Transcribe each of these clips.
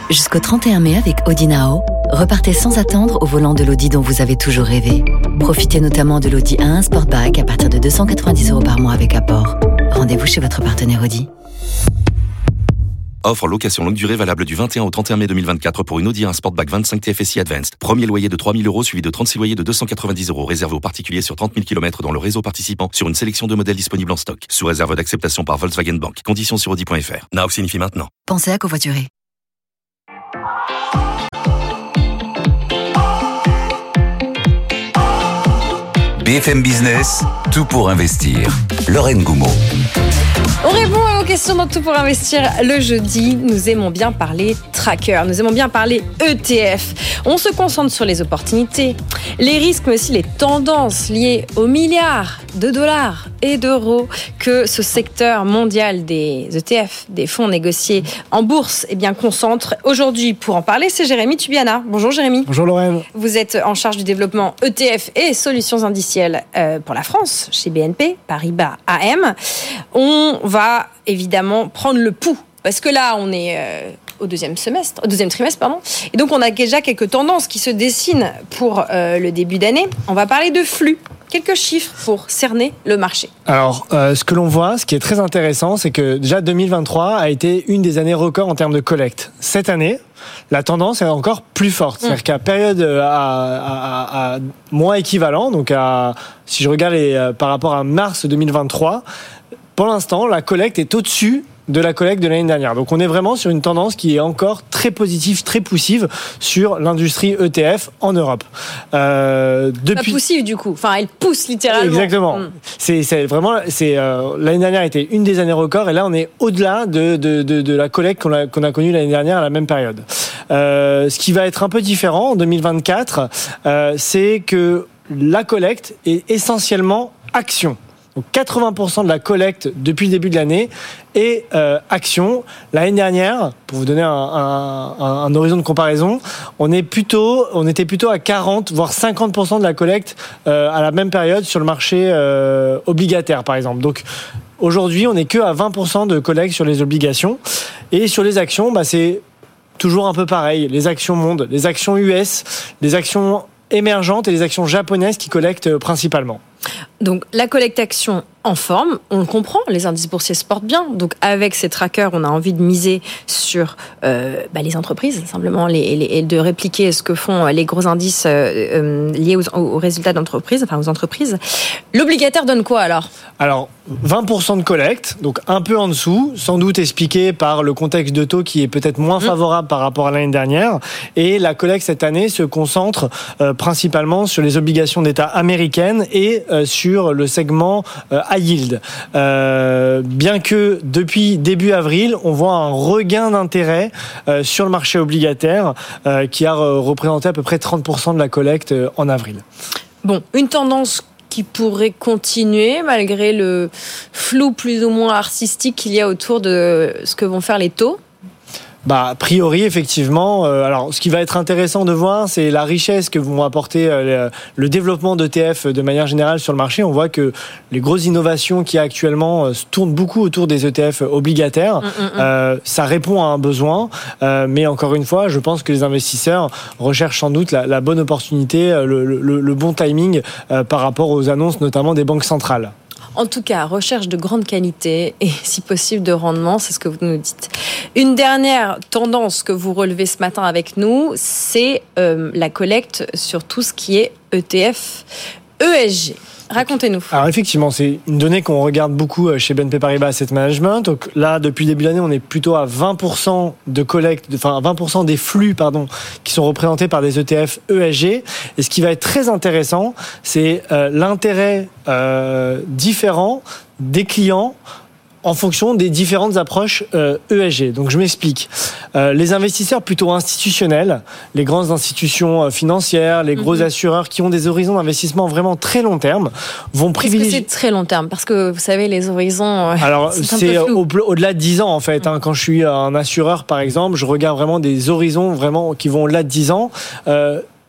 Jusqu'au 31 mai avec Audi Now, repartez sans attendre au volant de l'Audi dont vous avez toujours rêvé. Profitez notamment de l'Audi A1 Sportback à partir de 290 € par mois avec apport. Rendez-vous chez votre partenaire Audi. Offre location longue durée valable du 21 au 31 mai 2024 pour une Audi A1 Sportback 25 TFSI Advanced. Premier loyer de 3 000 € suivi de 36 loyers de 290 € réservé aux particuliers sur 30 000 km dans le réseau participant sur une sélection de modèles disponibles en stock. Sous réserve d'acceptation par Volkswagen Bank. Conditions sur Audi.fr. Now signifie maintenant. Pensez à covoiturer. BFM Business, tout pour investir. Lorraine Goumeau. On répond à vos questions dans Tout pour investir le jeudi. Nous aimons bien parler tracker, nous aimons bien parler ETF. On se concentre sur les opportunités, les risques, mais aussi les tendances liées aux milliards de dollars et d'euros que ce secteur mondial des ETF, des fonds négociés en bourse, concentre. Aujourd'hui, pour en parler, c'est Jérémy Tubiana. Bonjour Jérémy. Bonjour Lorraine. Vous êtes en charge du développement ETF et solutions indicielles pour la France, chez BNP Paribas AM. On va évidemment prendre le pouls, parce que là, on est au deuxième trimestre, et donc on a déjà quelques tendances qui se dessinent pour le début d'année. On va parler de flux. Quelques chiffres pour cerner le marché. Alors, ce que l'on voit, ce qui est très intéressant, c'est que déjà 2023 a été une des années records en termes de collecte. Cette année, la tendance est encore plus forte. C'est-à-dire qu'à période à mois équivalent, donc si je regarde par rapport à mars 2023, pour l'instant, la collecte est au-dessus de la collecte de l'année dernière. Donc on est vraiment sur une tendance qui est encore très positive, très poussive sur l'industrie ETF en Europe. Pas poussive du coup, enfin elle pousse littéralement. Exactement. C'est vraiment l'année dernière était une des années records et là on est au-delà de la collecte qu'on a connue l'année dernière à la même période. Ce qui va être un peu différent en 2024, c'est que la collecte est essentiellement action. Donc 80% de la collecte depuis le début de l'année est action. L'année dernière, pour vous donner un horizon de comparaison, on était plutôt à 40 voire 50% de la collecte à la même période sur le marché obligataire par exemple. Donc aujourd'hui, on n'est que à 20% de collecte sur les obligations et sur les actions, c'est toujours un peu pareil. Les actions monde, les actions US, les actions émergentes et les actions japonaises qui collectent principalement. Donc la collecte action en forme, on le comprend, les indices boursiers se portent bien. Donc avec ces trackers, on a envie de miser sur les entreprises, simplement, et de répliquer ce que font les gros indices liés aux résultats d'entreprises, enfin aux entreprises. L'obligataire donne quoi alors ? Alors 20% de collecte, donc un peu en dessous, sans doute expliqué par le contexte de taux qui est peut-être moins favorable par rapport à l'année dernière. Et la collecte cette année se concentre principalement sur les obligations d'État américaines et sur le segment high yield. Bien que depuis début avril, on voit un regain d'intérêt sur le marché obligataire qui a représenté à peu près 30% de la collecte en avril. Bon, une tendance qui pourrait continuer malgré le flou plus ou moins artistique qu'il y a autour de ce que vont faire les taux. A priori, effectivement. Alors, ce qui va être intéressant de voir, c'est la richesse que vont apporter le développement d'ETF de manière générale sur le marché. On voit que les grosses innovations qu'il y a actuellement se tournent beaucoup autour des ETF obligataires. Ça répond à un besoin, mais encore une fois, je pense que les investisseurs recherchent sans doute la bonne opportunité, le bon timing par rapport aux annonces, notamment des banques centrales. En tout cas, recherche de grande qualité et si possible de rendement, c'est ce que vous nous dites. Une dernière tendance que vous relevez ce matin avec nous, c'est la collecte sur tout ce qui est ETF, ESG. Racontez-nous. Alors effectivement, c'est une donnée qu'on regarde beaucoup chez BNP Paribas Asset Management. Donc là, depuis le début de l'année, on est plutôt à 20% de collecte, 20% des flux, qui sont représentés par des ETF ESG. Et ce qui va être très intéressant, c'est l'intérêt différent des clients en fonction des différentes approches ESG. Donc je m'explique. Les investisseurs plutôt institutionnels, les grandes institutions financières, les gros assureurs qui ont des horizons d'investissement vraiment très long terme, vont privilégier... Est-ce que c'est très long terme ? Parce que vous savez, les horizons... Alors c'est au-delà de 10 ans en fait. Quand je suis un assureur par exemple, je regarde vraiment des horizons vraiment qui vont au-delà de 10 ans.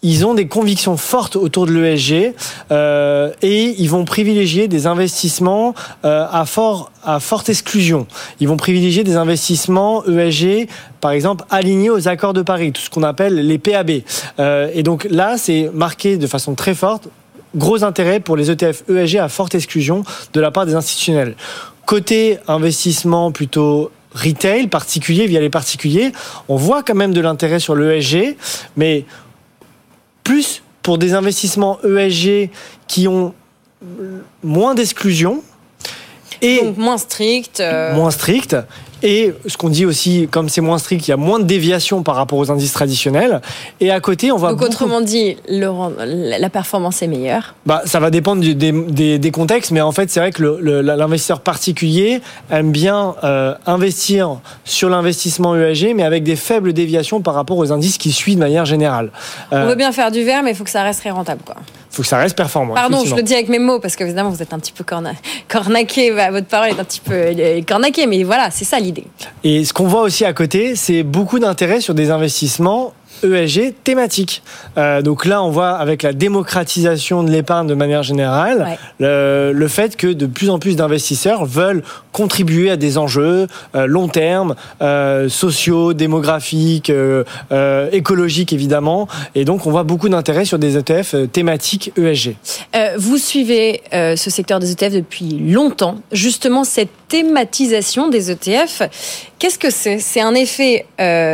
ils ont des convictions fortes autour de l'ESG et ils vont privilégier des investissements à forte exclusion. Ils vont privilégier des investissements ESG, par exemple, alignés aux accords de Paris, tout ce qu'on appelle les PAB. Et donc là, c'est marqué de façon très forte. Gros intérêt pour les ETF ESG à forte exclusion de la part des institutionnels. Côté investissement plutôt retail, particulier, via les particuliers, on voit quand même de l'intérêt sur l'ESG, mais plus pour des investissements ESG qui ont moins d'exclusion et donc moins strict. Moins strict. Et ce qu'on dit aussi, comme c'est moins strict, il y a moins de déviations par rapport aux indices traditionnels. Et à côté, on va donc autrement dit, la performance est meilleure. Ça va dépendre des contextes, mais en fait, c'est vrai que l'investisseur particulier aime bien investir sur l'investissement ESG, mais avec des faibles déviations par rapport aux indices qui suivent de manière générale. On veut bien faire du vert, mais il faut que ça reste très rentable, quoi. Il faut que ça reste performant. Pardon, je le dis avec mes mots, parce qu'évidemment, vous êtes un petit peu cornaqué. Votre parole est un petit peu cornaquée, mais voilà, c'est ça l'idée. Et ce qu'on voit aussi à côté, c'est beaucoup d'intérêt sur des investissements ESG thématiques. Donc là, on voit avec la démocratisation de l'épargne de manière générale, le fait que de plus en plus d'investisseurs veulent contribuer à des enjeux long terme, sociaux, démographiques, écologiques évidemment. Et donc, on voit beaucoup d'intérêt sur des ETF thématiques ESG. Vous suivez ce secteur des ETF depuis longtemps. Justement, cette thématisation des ETF, qu'est-ce que c'est ? C'est un effet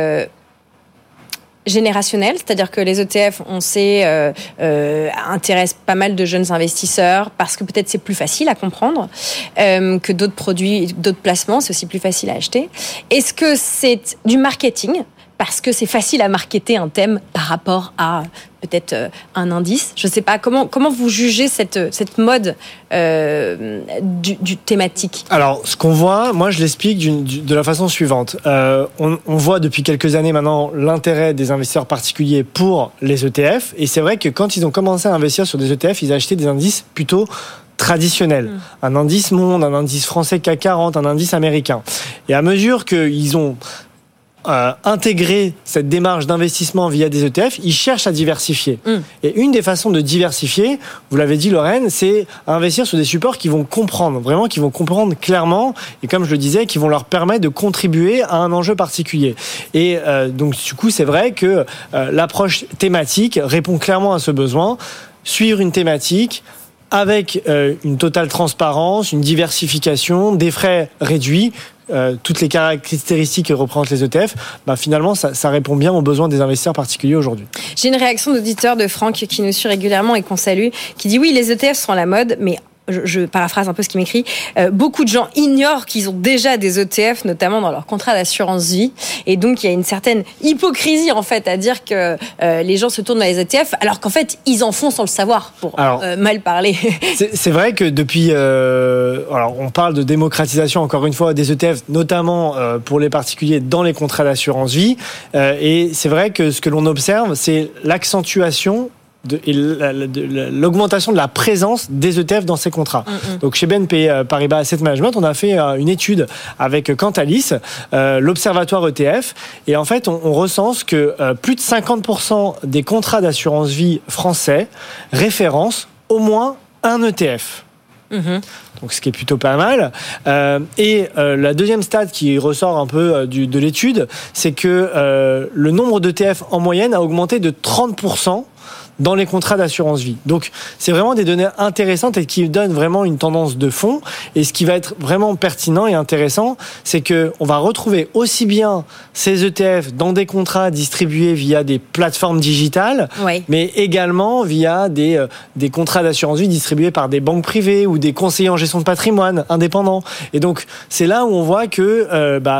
générationnel, c'est-à-dire que les ETF, on sait, intéressent pas mal de jeunes investisseurs parce que peut-être c'est plus facile à comprendre que d'autres produits, d'autres placements, c'est aussi plus facile à acheter. Est-ce que c'est du marketing ? Parce que c'est facile à marketer un thème par rapport à peut-être un indice. Je ne sais pas, comment vous jugez cette mode du thématique ? Alors, ce qu'on voit, moi je l'explique de la façon suivante. On voit depuis quelques années maintenant l'intérêt des investisseurs particuliers pour les ETF. Et c'est vrai que quand ils ont commencé à investir sur des ETF, ils achetaient des indices plutôt traditionnels. Un indice monde, un indice français CAC 40, un indice américain. Et à mesure qu'ils ont intégrer cette démarche d'investissement via des ETF, ils cherchent à diversifier. Et une des façons de diversifier, vous l'avez dit Lorraine, c'est investir sur des supports qui vont comprendre, vraiment qui vont comprendre clairement, et comme je le disais, qui vont leur permettre de contribuer à un enjeu particulier. Et donc du coup, c'est vrai que l'approche thématique répond clairement à ce besoin. Suivre une thématique avec une totale transparence, une diversification, des frais réduits, toutes les caractéristiques que représentent les ETF, finalement, ça répond bien aux besoins des investisseurs particuliers aujourd'hui. J'ai une réaction d'auditeur de Franck qui nous suit régulièrement et qu'on salue, qui dit oui, les ETF sont à la mode, mais je paraphrase un peu ce qu'il m'écrit, beaucoup de gens ignorent qu'ils ont déjà des ETF, notamment dans leur contrat d'assurance vie, et donc il y a une certaine hypocrisie en fait à dire que les gens se tournent vers les ETF, alors qu'en fait ils en font sans le savoir, pour mal parler. C'est vrai que depuis, alors on parle de démocratisation encore une fois des ETF, notamment pour les particuliers dans les contrats d'assurance vie, et c'est vrai que ce que l'on observe, c'est l'accentuation et l'augmentation de la présence des ETF dans ces contrats. Donc chez BNP Paribas Asset Management, on a fait une étude avec Cantalis, l'observatoire ETF, et en fait on recense que plus de 50% des contrats d'assurance vie français référencent au moins un ETF. Donc ce qui est plutôt pas mal. Et la deuxième stat qui ressort un peu de l'étude, c'est que le nombre d'ETF en moyenne a augmenté de 30% dans les contrats d'assurance vie. Donc, c'est vraiment des données intéressantes et qui donnent vraiment une tendance de fond. Et ce qui va être vraiment pertinent et intéressant, c'est que on va retrouver aussi bien ces ETF dans des contrats distribués via des plateformes digitales, mais également via des contrats d'assurance vie distribués par des banques privées ou des conseillers en gestion de patrimoine indépendants. Et donc, c'est là où on voit que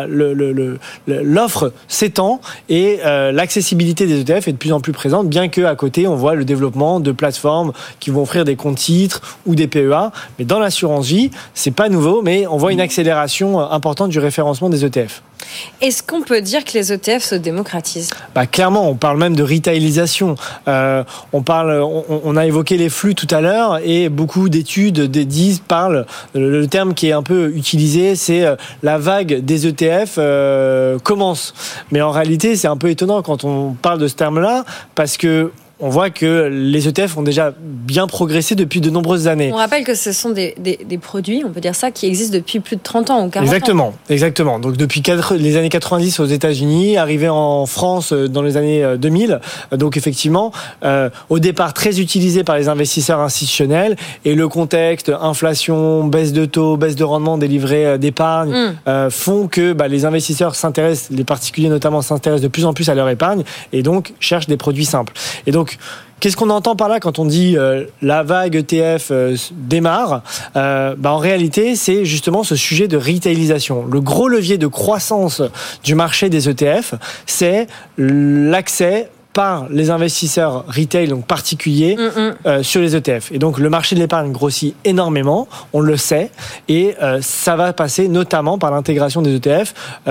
l'offre s'étend et l'accessibilité des ETF est de plus en plus présente, bien qu'à côté, on voit le développement de plateformes qui vont offrir des comptes titres ou des PEA. Mais dans l'assurance vie, c'est pas nouveau, mais on voit une accélération importante du référencement des ETF. Est-ce qu'on peut dire que les ETF se démocratisent ? Clairement, on parle même de retailisation. On a évoqué les flux tout à l'heure et beaucoup d'études parlent, le terme qui est un peu utilisé, c'est la vague des ETF commence. Mais en réalité, c'est un peu étonnant quand on parle de ce terme-là, parce que on voit que les ETF ont déjà bien progressé depuis de nombreuses années. On rappelle que ce sont des produits, on peut dire ça, qui existent depuis plus de 30 ans ou 40 ans. Exactement. Donc depuis les années 90 aux États-Unis, arrivé en France dans les années 2000. Donc effectivement, au départ très utilisé par les investisseurs institutionnels, et le contexte, inflation, baisse de taux, baisse de rendement des livrets d'épargne, font que les investisseurs s'intéressent, les particuliers notamment s'intéressent de plus en plus à leur épargne, et donc cherchent des produits simples. Et donc, qu'est-ce qu'on entend par là quand on dit la vague ETF démarre? En réalité, c'est justement ce sujet de retailisation. Le gros levier de croissance du marché des ETF, c'est l'accès par les investisseurs retail, donc particuliers, sur les ETF. Et donc, le marché de l'épargne grossit énormément, on le sait, et ça va passer notamment par l'intégration des ETF.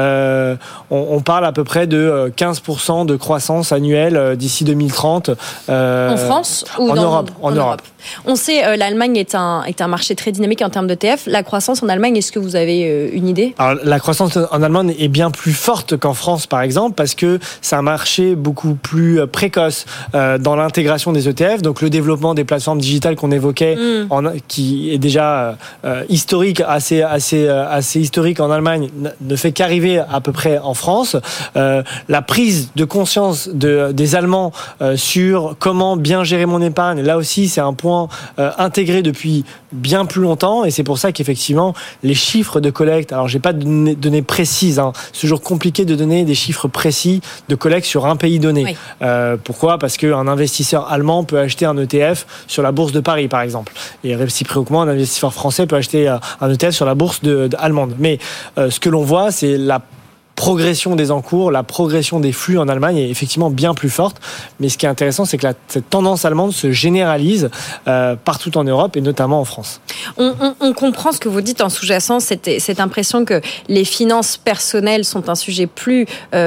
On parle à peu près de 15% de croissance annuelle d'ici 2030. En France ou en Europe? En Europe. On sait, l'Allemagne est un marché très dynamique en termes d'ETF. La croissance en Allemagne, est-ce que vous avez une idée? Alors, la croissance en Allemagne est bien plus forte qu'en France, par exemple, parce que c'est un marché beaucoup plus précoce dans l'intégration des ETF. Donc, le développement des plateformes digitales qu'on évoquait, qui est déjà historique, assez historique en Allemagne, ne fait qu'arriver à peu près en France. La prise de conscience des Allemands sur comment bien gérer mon épargne, là aussi, c'est un point intégré depuis bien plus longtemps, et c'est pour ça qu'effectivement les chiffres de collecte, alors j'ai pas de données précises, c'est toujours compliqué de donner des chiffres précis de collecte sur un pays donné. Oui. Pourquoi? Parce qu'un investisseur allemand peut acheter un ETF sur la bourse de Paris, par exemple, et réciproquement un investisseur français peut acheter un ETF sur la bourse allemande. Mais ce que l'on voit, c'est la progression des encours, la progression des flux en Allemagne est effectivement bien plus forte. Mais ce qui est intéressant, c'est que cette tendance allemande se généralise partout en Europe et notamment en France. On comprend ce que vous dites en sous-jacent, cette impression que les finances personnelles sont un sujet plus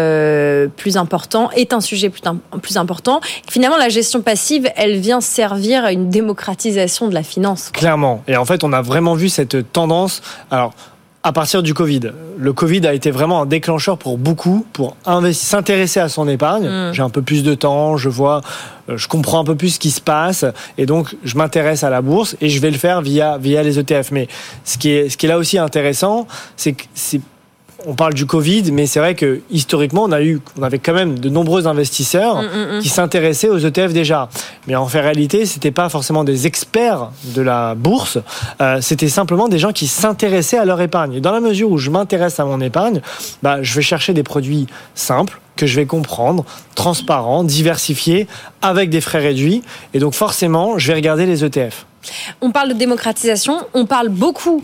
important, est un sujet plus important. Finalement, la gestion passive, elle vient servir à une démocratisation de la finance. Clairement. Et en fait, on a vraiment vu cette tendance. Alors, à partir du Covid. Le Covid a été vraiment un déclencheur pour beaucoup, pour s'intéresser à son épargne. J'ai un peu plus de temps, je comprends un peu plus ce qui se passe, et donc je m'intéresse à la bourse, et je vais le faire via les ETF. Mais ce qui est là aussi intéressant, c'est que on parle du Covid, mais c'est vrai que historiquement, on avait quand même de nombreux investisseurs qui s'intéressaient aux ETF déjà. Mais en réalité, c'était pas forcément des experts de la bourse, c'était simplement des gens qui s'intéressaient à leur épargne. Et dans la mesure où je m'intéresse à mon épargne, je vais chercher des produits simples, que je vais comprendre, transparents, diversifiés, avec des frais réduits. Et donc forcément, je vais regarder les ETF. On parle de démocratisation, on parle beaucoup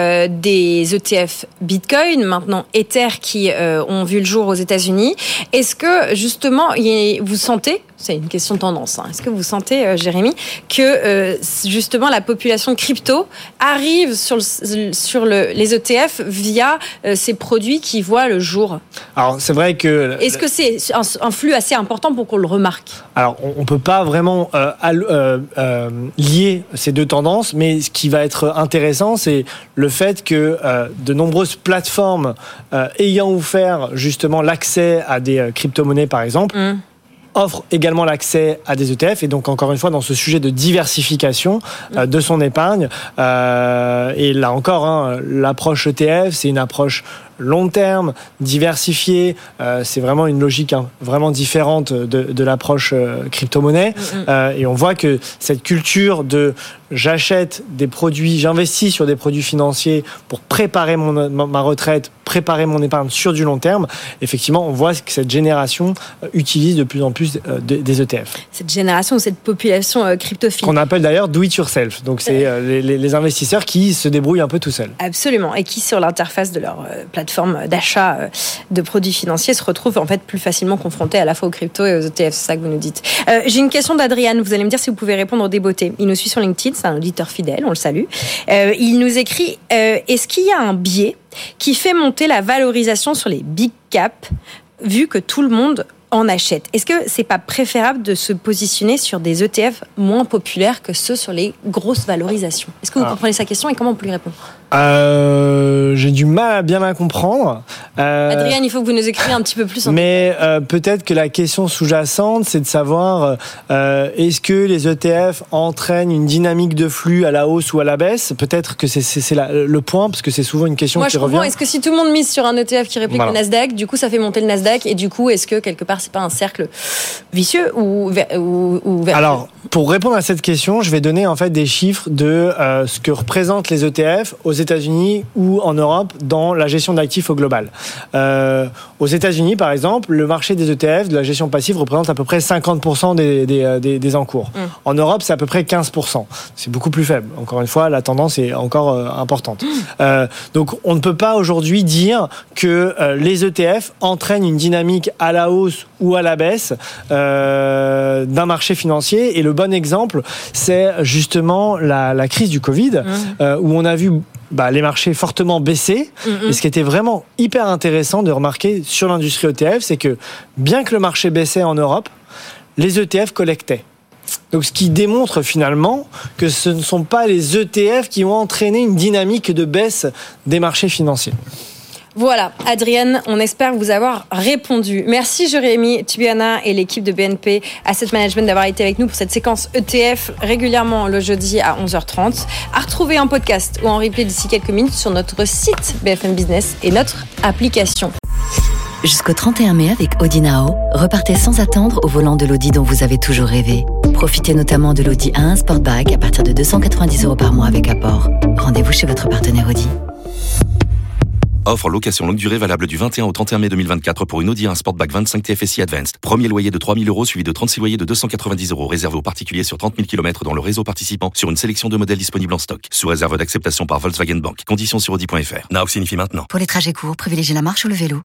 des ETF Bitcoin, maintenant Ether, qui ont vu le jour aux États-Unis. Est-ce que justement, vous sentez, c'est une question de tendance, est-ce que vous sentez, Jérémy, que justement la population crypto arrive sur les ETF via ces produits qui voient le jour? Alors c'est vrai que... Est-ce que c'est un flux assez important pour qu'on le remarque? Alors on ne peut pas vraiment lier ces deux tendances, mais ce qui va être intéressant, c'est le fait que de nombreuses plateformes ayant offert justement l'accès à des crypto-monnaies, par exemple, offre également l'accès à des ETF, et donc encore une fois dans ce sujet de diversification de son épargne. Et là encore, l'approche ETF, c'est une approche long terme, diversifiée. C'est vraiment une logique vraiment différente de l'approche crypto-monnaie. Et on voit que cette culture de j'investis sur des produits financiers pour préparer ma retraite, préparer mon épargne sur du long terme, effectivement, on voit que cette génération utilise de plus en plus des ETF. Cette génération, cette population cryptophile. Qu'on appelle d'ailleurs do it yourself. Donc c'est les investisseurs qui se débrouillent un peu tout seuls. Absolument. Et qui, sur l'interface de leur plateforme d'achat de produits financiers, se retrouvent en fait plus facilement confrontés à la fois aux cryptos et aux ETF. C'est ça que vous nous dites. J'ai une question d'Adriane. Vous allez me dire si vous pouvez répondre au débeauté. Il nous suit sur LinkedIn. C'est un auditeur fidèle. On le salue. Il nous écrit est-ce qu'il y a un biais qui fait monter la valorisation sur les big caps vu que tout le monde en achète? Est-ce que c'est pas préférable de se positionner sur des ETF moins populaires que ceux sur les grosses valorisations? Est-ce que vous comprenez sa question et comment on peut lui répondre? J'ai du mal à bien la comprendre. Adrien, il faut que vous nous écriviez un petit peu plus. Mais peut-être que la question sous-jacente, c'est de savoir est-ce que les ETF entraînent une dynamique de flux à la hausse ou à la baisse. Peut-être que c'est le point, parce que c'est souvent une question qui revient. Est-ce que si tout le monde mise sur un ETF qui réplique le Nasdaq, du coup ça fait monter le Nasdaq, et du coup est-ce que quelque part c'est pas un cercle vicieux ou vertueux? Alors, pour répondre à cette question, je vais donner en fait des chiffres de ce que représentent les ETF aux États-Unis ou en Europe dans la gestion d'actifs au global. Aux États-Unis, par exemple, le marché des ETF de la gestion passive représente à peu près 50% des encours. En Europe, c'est à peu près 15%. C'est beaucoup plus faible. Encore une fois, la tendance est encore importante. Donc, on ne peut pas aujourd'hui dire que les ETF entraînent une dynamique à la hausse ou à la baisse d'un marché financier. Et le bon exemple, c'est justement la crise du Covid, où on a vu les marchés fortement baisser. Et ce qui était vraiment hyper intéressant de remarquer sur l'industrie ETF, c'est que bien que le marché baissait en Europe, les ETF collectaient. Donc ce qui démontre finalement que ce ne sont pas les ETF qui ont entraîné une dynamique de baisse des marchés financiers. Voilà, Adrienne, on espère vous avoir répondu. Merci Jérémy Tubiana et l'équipe de BNP Asset Management d'avoir été avec nous pour cette séquence ETF régulièrement le jeudi à 11h30. À retrouver en podcast ou en replay d'ici quelques minutes sur notre site BFM Business et notre application. Jusqu'au 31 mai avec Audi Now, repartez sans attendre au volant de l'Audi dont vous avez toujours rêvé. Profitez notamment de l'Audi A1 Sportback à partir de 290 € par mois avec apport. Rendez-vous chez votre partenaire Audi. Offre location longue durée valable du 21 au 31 mai 2024 pour une Audi A1 Sportback 25 TFSI Advanced. Premier loyer de 3 000 € suivi de 36 loyers de 290 € réservé aux particuliers sur 30 000 km dans le réseau participant sur une sélection de modèles disponibles en stock. Sous réserve d'acceptation par Volkswagen Bank. Conditions sur Audi.fr. Now signifie maintenant. Pour les trajets courts, privilégiez la marche ou le vélo.